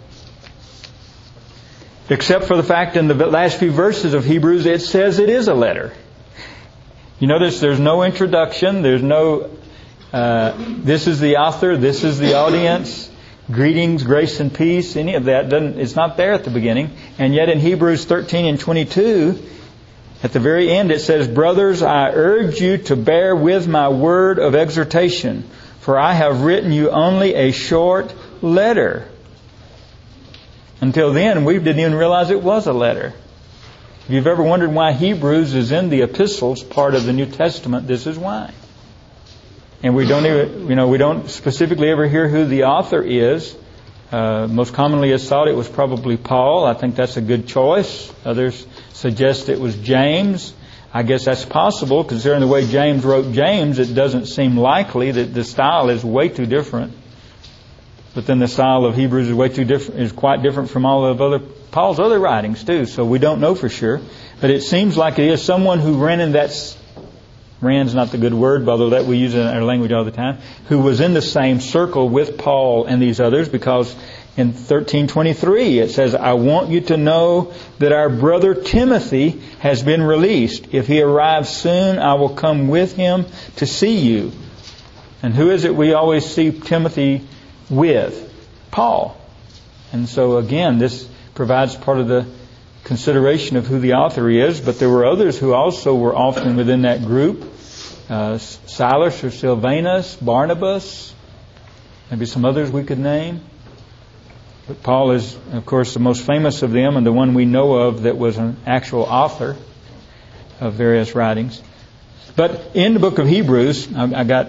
except for the fact in the last few verses of Hebrews it says it is a letter. You notice there's no introduction, there's no this is the author, this is the audience, greetings, grace and peace, any of that it's not there at the beginning. And yet in Hebrews 13 and 22, at the very end it says, brothers, I urge you to bear with my word of exhortation, for I have written you only a short letter. Until then, we didn't even realize it was a letter. If you've ever wondered why Hebrews is in the epistles, part of the New Testament, this is why. And we don't specifically ever hear who the author is. Most commonly it's thought it was probably Paul. I think that's a good choice. Others suggest it was James. I guess that's possible, considering the way James wrote James. It doesn't seem likely that the style is way too different. But then the style of Hebrews is quite different from all of Paul's other writings too. So we don't know for sure. But it seems like it is someone who ran's not the good word, although that we use it in our language all the time, who was in the same circle with Paul and these others, because in 13:23 it says, I want you to know that our brother Timothy has been released. If he arrives soon, I will come with him to see you. And who is it we always see Timothy with? Paul. And so again, this provides part of the consideration of who the author is, but there were others who also were often within that group. Silas or Silvanus, Barnabas, maybe some others we could name. But Paul is, of course, the most famous of them and the one we know of that was an actual author of various writings. But in the book of Hebrews, I got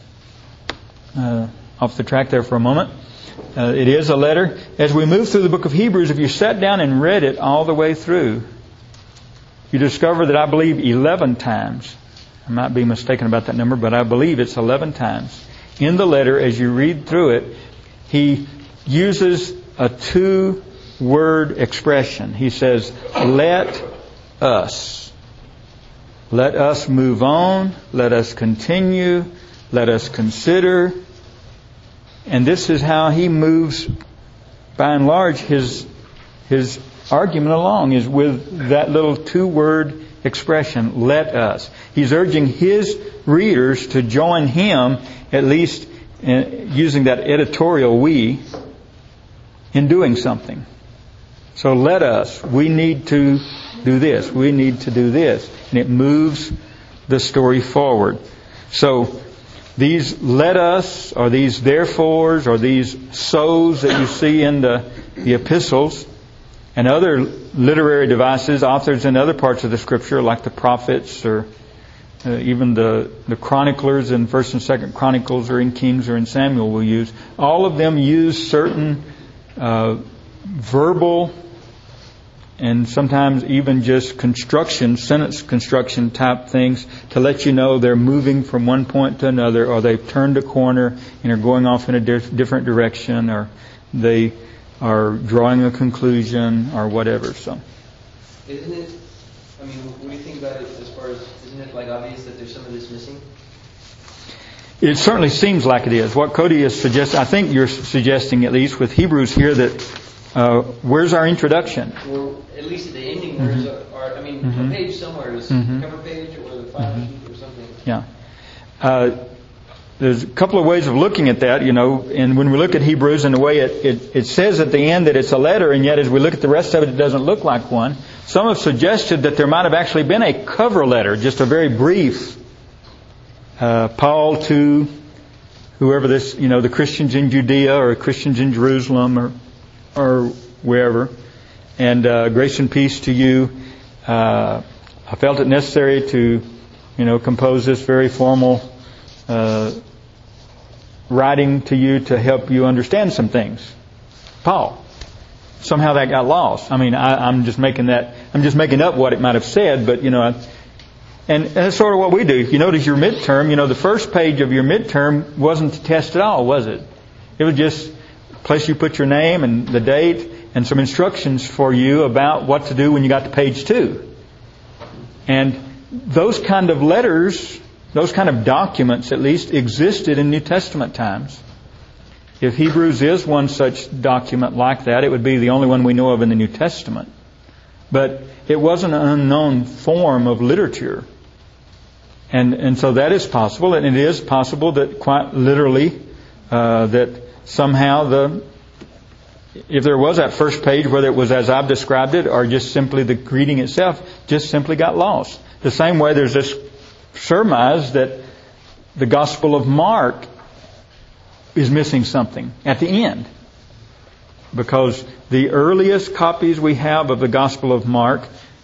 off the track there for a moment. It is a letter. As we move through the book of Hebrews, if you sat down and read it all the way through, you discover that I believe 11 times, I might be mistaken about that number, but I believe it's 11 times. In the letter, as you read through it, he uses a 2-word expression. He says, let us. Let us move on. Let us continue. Let us consider. And this is how he moves, by and large, his argument along, is with that little 2-word expression, let us. He's urging his readers to join him, at least using that editorial we, in doing something. So let us. We need to do this. We need to do this. And it moves the story forward. So these let us, or these therefores, or these so's that you see in the epistles, and other literary devices, authors in other parts of the Scripture, like the prophets, or even the chroniclers in 1st and 2nd Chronicles, or in Kings, or in Samuel, will use. All of them use certain verbal and sometimes even just sentence construction type things to let you know they're moving from one point to another, or they've turned a corner and are going off in a different direction, or they are drawing a conclusion, or whatever. So, isn't it? I mean, what do you think about it as far as, isn't it like obvious that there's some of this missing? It certainly seems like it is. What Cody is suggesting, I think you're suggesting, at least with Hebrews here, that where's our introduction? Or at least at the ending, where's our, I mean, a page somewhere is cover page or the final sheet or something. Yeah. There's a couple of ways of looking at that, and when we look at Hebrews, in the way it says at the end that it's a letter, and yet as we look at the rest of it, it doesn't look like one. Some have suggested that there might have actually been a cover letter, just a very brief Paul to whoever this, the Christians in Judea or Christians in Jerusalem or wherever. And grace and peace to you. I felt it necessary to, compose this very formal writing to you to help you understand some things. Paul. Somehow that got lost. I mean, I'm just making up what it might have said, but, and that's sort of what we do. If you notice your midterm, the first page of your midterm wasn't the test at all, was it? It was just a place you put your name and the date and some instructions for you about what to do when you got to page 2. And those kind of letters, those kind of documents at least, existed in New Testament times. If Hebrews is one such document like that, it would be the only one we know of in the New Testament. But it wasn't an unknown form of literature. And so that is possible, and it is possible that quite literally that somehow if there was that first page, whether it was as I've described it or just simply the greeting itself, just simply got lost. The same way there's this surmise that the Gospel of Mark is missing something at the end. Because the earliest copies we have of the Gospel of Mark,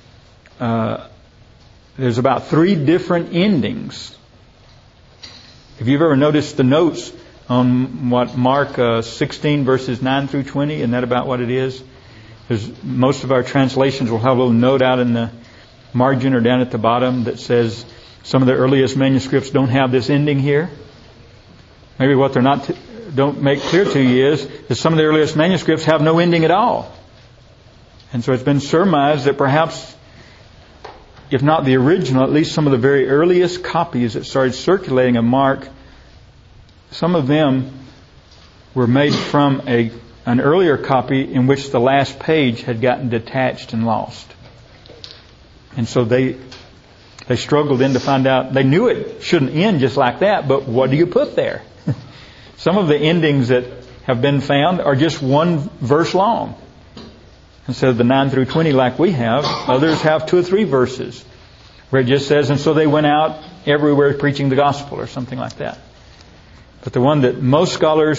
there's about 3 different endings. If you've ever noticed the notes on what Mark 16 verses 9 through 20, isn't that about what it is? Most of our translations will have a little note out in the margin or down at the bottom that says some of the earliest manuscripts don't have this ending here. Maybe what they're don't make clear to you is that some of the earliest manuscripts have no ending at all. And so it's been surmised that perhaps, if not the original, at least some of the very earliest copies that started circulating of Mark, some of them were made from an earlier copy in which the last page had gotten detached and lost. And so they struggled in to find out. They knew it shouldn't end just like that, but what do you put there? Some of the endings that have been found are just one verse long. Instead of the 9 through 20 like we have, others have 2 or 3 verses where it just says, and so they went out everywhere preaching the gospel or something like that. But the one that most scholars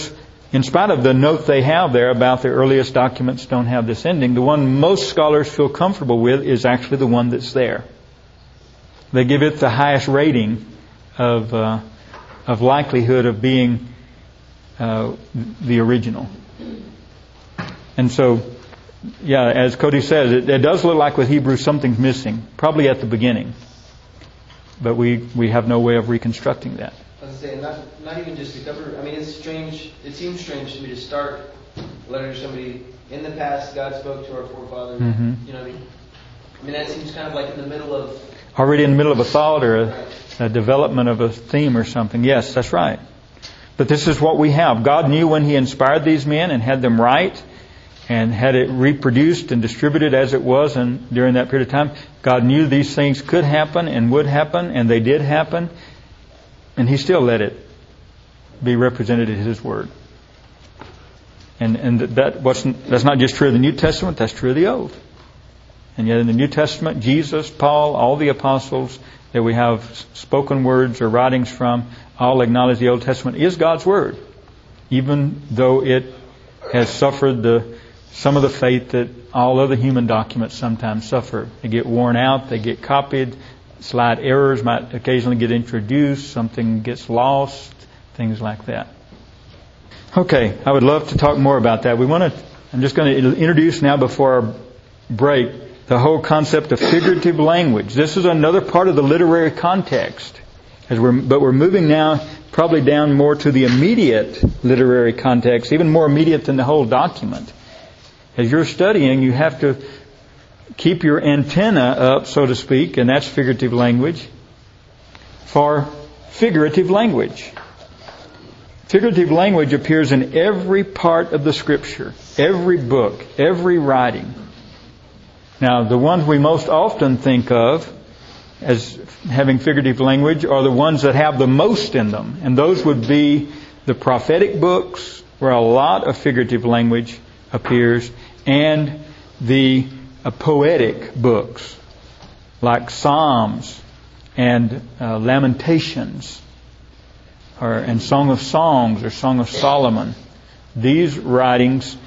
In spite of the note they have there about the earliest documents don't have this ending, the one most scholars feel comfortable with is actually the one that's there. They give it the highest rating of likelihood of being the original. And so, yeah, as Cody says, it does look like with Hebrews something's missing, probably at the beginning. But we have no way of reconstructing that. I was saying, not even just to cover. I mean, it's strange. It seems strange to me to start a letter to somebody in the past. God spoke to our forefathers. Mm-hmm. You know what I mean? I mean, that seems kind of like in the middle of. Already in the middle of a thought or a development of a theme or something. Yes, that's right. But this is what we have. God knew when He inspired these men and had them write and had it reproduced and distributed as it was, and during that period of time, God knew these things could happen and would happen, and they did happen, and He still let it be represented in His Word. And that's not just true of the New Testament, that's true of the Old. And yet in the New Testament, Jesus, Paul, all the apostles that we have spoken words or writings from, all acknowledge the Old Testament is God's Word, even though it has suffered some of the fate that all other human documents sometimes suffer. They get worn out, they get copied, slight errors might occasionally get introduced, something gets lost, things like that. Okay, I would love to talk more about that. I'm just going to introduce now before our break the whole concept of figurative language. This is another part of the literary context. But we're moving now probably down more to the immediate literary context, even more immediate than the whole document. As you're studying, you have to keep your antenna up, so to speak, and that's figurative language, for figurative language. Figurative language appears in every part of the Scripture, every book, every writing. Now, the ones we most often think of as having figurative language are the ones that have the most in them. And those would be the prophetic books, where a lot of figurative language appears, and the poetic books, like Psalms and Lamentations, and Song of Songs or Song of Solomon. These writings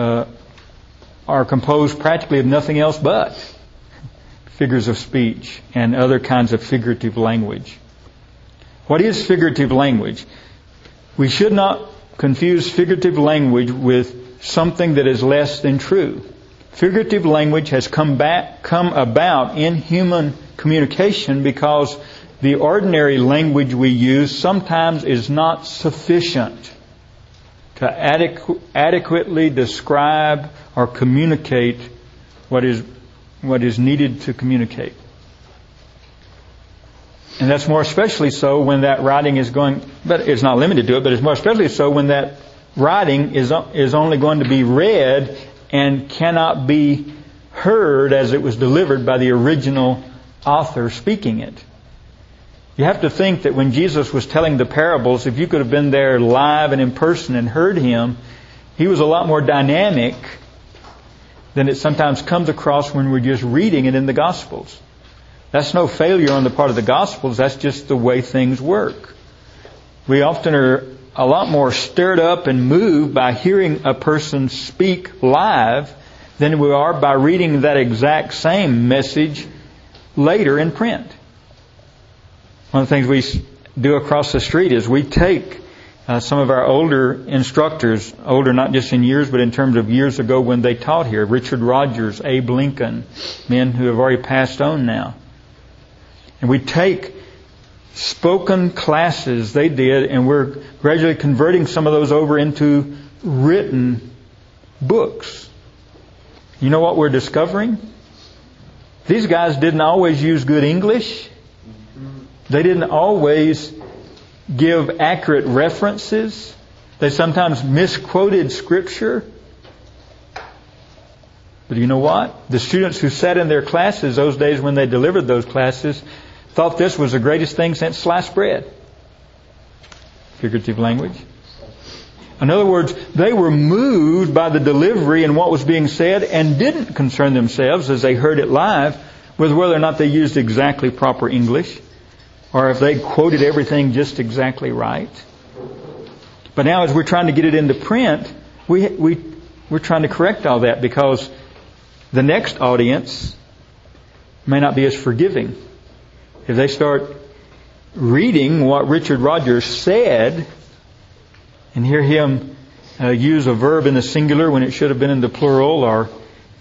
are composed practically of nothing else but figures of speech and other kinds of figurative language. What is figurative language? We should not confuse figurative language with something that is less than true. Figurative language has come about in human communication because the ordinary language we use sometimes is not sufficient to adequately describe or communicate what is needed to communicate. And that's more especially so when that writing is going, but it's not limited to it, but it's more especially so when that writing is only going to be read and cannot be heard as it was delivered by the original author speaking it. You have to think that when Jesus was telling the parables, if you could have been there live and in person and heard Him, He was a lot more dynamic than it sometimes comes across when we're just reading it in the Gospels. That's no failure on the part of the Gospels. That's just the way things work. We often are a lot more stirred up and moved by hearing a person speak live than we are by reading that exact same message later in print. One of the things we do across the street is we take some of our older instructors, older not just in years, but in terms of years ago when they taught here, Richard Rogers, Abe Lincoln, men who have already passed on now. And we take spoken classes they did, and we're gradually converting some of those over into written books. You know what we're discovering? These guys didn't always use good English. They didn't always give accurate references. They sometimes misquoted Scripture. But you know what? The students who sat in their classes those days when they delivered those classes thought this was the greatest thing since sliced bread. Figurative language. In other words, they were moved by the delivery and what was being said and didn't concern themselves as they heard it live with whether or not they used exactly proper English or if they quoted everything just exactly right. But now as we're trying to get it into print, we're trying to correct all that because the next audience may not be as forgiving. If they start reading what Richard Rogers said and hear him use a verb in the singular when it should have been in the plural, or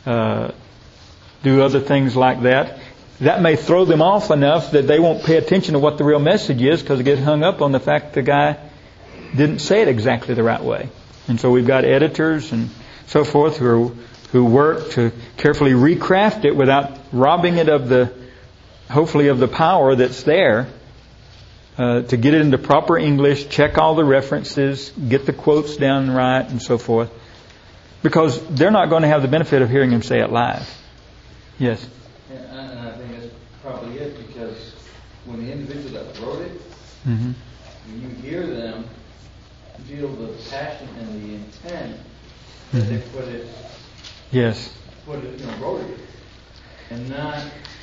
do other things like that, that may throw them off enough that they won't pay attention to what the real message is because they get hung up on the fact the guy didn't say it exactly the right way. And so we've got editors and so forth who work to carefully recraft it without robbing it of hopefully of the power that's there, to get it into proper English, check all the references, get the quotes down right, and so forth. Because they're not going to have the benefit of hearing him say it live. Yes? And I think that's probably it, because when the individual that wrote it, Mm-hmm. when you hear them, you feel the passion and the intent that they put it, Yes. wrote it. And not,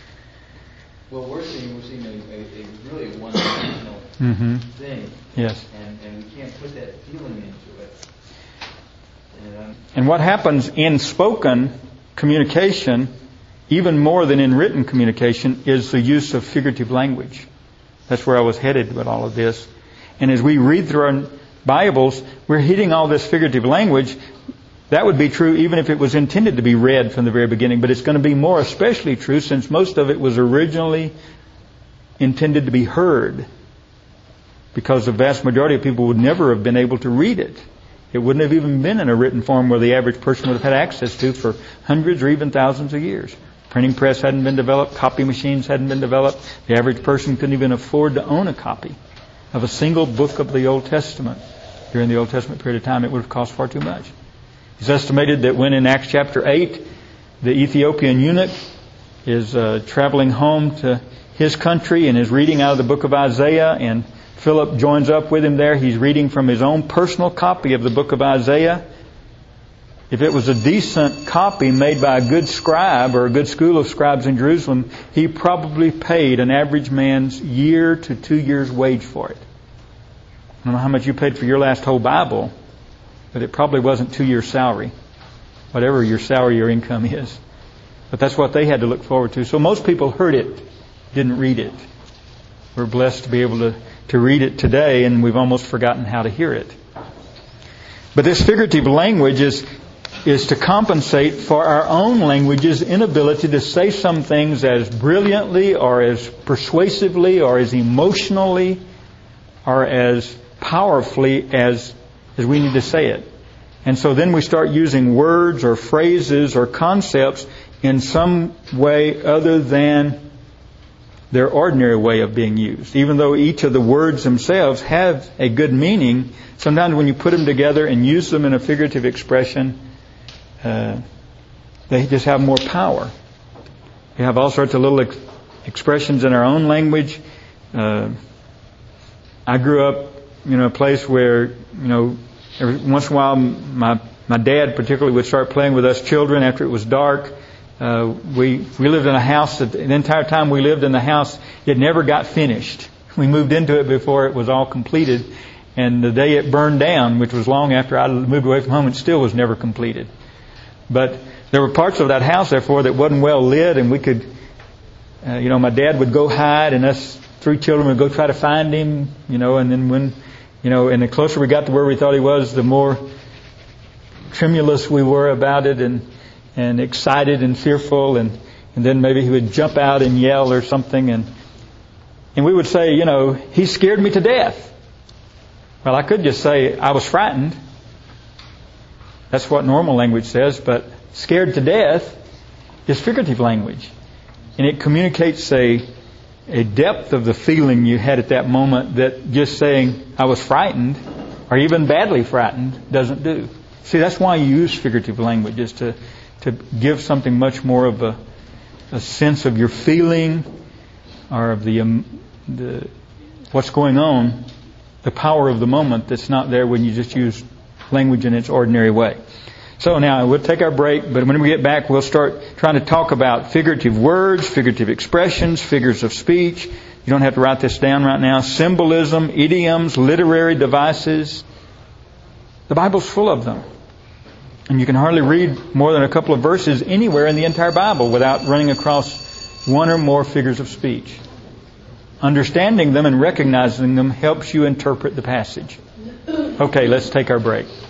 what we're seeing a really one-dimensional Mm-hmm. thing. Yes. And we can't put that feeling into it. And what happens in spoken communication, even more than in written communication, is the use of figurative language. That's where I was headed with all of this. And as we read through our Bibles, we're hitting all this figurative language. That would be true even if it was intended to be read from the very beginning, but it's going to be more especially true since most of it was originally intended to be heard, because the vast majority of people would never have been able to read it. It wouldn't have even been in a written form where the average person would have had access to for hundreds or even thousands of years. Printing press hadn't been developed, copy machines hadn't been developed. The average person couldn't even afford to own a copy of a single book of the Old Testament. During the Old Testament period of time, it would have cost far too much. It's estimated that when in Acts chapter 8, the Ethiopian eunuch is traveling home to his country and is reading out of the book of Isaiah, and Philip joins up with him there. He's reading from his own personal copy of the book of Isaiah. If it was a decent copy made by a good scribe or a good school of scribes in Jerusalem, he probably paid an average man's year to 2 years' wage for it. I don't know how much you paid for your last whole Bible, but it probably wasn't 2 years' salary, whatever your salary or income is. But that's what they had to look forward to. So most people heard it, didn't read it. We're blessed to be able to read it today, and we've almost forgotten how to hear it. But this figurative language is to compensate for our own language's inability to say some things as brilliantly or as persuasively or as emotionally or as powerfully as we need to say it. And so then we start using words or phrases or concepts in some way other than their ordinary way of being used. Even though each of the words themselves have a good meaning, sometimes when you put them together and use them in a figurative expression, they just have more power. We have all sorts of little expressions in our own language. I grew up in a place where, every once in a while my dad particularly would start playing with us children after it was dark. We lived in a house that the entire time we lived in the house, it never got finished. We moved into it before it was all completed. And the day it burned down, which was long after I moved away from home, it still was never completed. But there were parts of that house, therefore, that wasn't well lit, and we could, my dad would go hide, and us 3 children would go try to find him, and then when, and the closer we got to where we thought he was, the more tremulous we were about it, and excited and fearful, and then maybe he would jump out and yell or something, and we would say, he scared me to death. Well, I could just say I was frightened. That's what normal language says, but scared to death is figurative language. And it communicates a depth of the feeling you had at that moment that just saying I was frightened or even badly frightened doesn't do. See, that's why you use figurative language, is to give something much more of a sense of your feeling or of the what's going on, the power of the moment that's not there when you just use language in its ordinary way. So now we'll take our break, but when we get back we'll start trying to talk about figurative words, figurative expressions, figures of speech. You don't have to write this down right now. Symbolism, idioms, literary devices, The Bible's full of them. And you can hardly read more than a couple of verses anywhere in the entire Bible without running across one or more figures of speech. Understanding them and recognizing them helps you interpret the passage. Okay, let's take our break.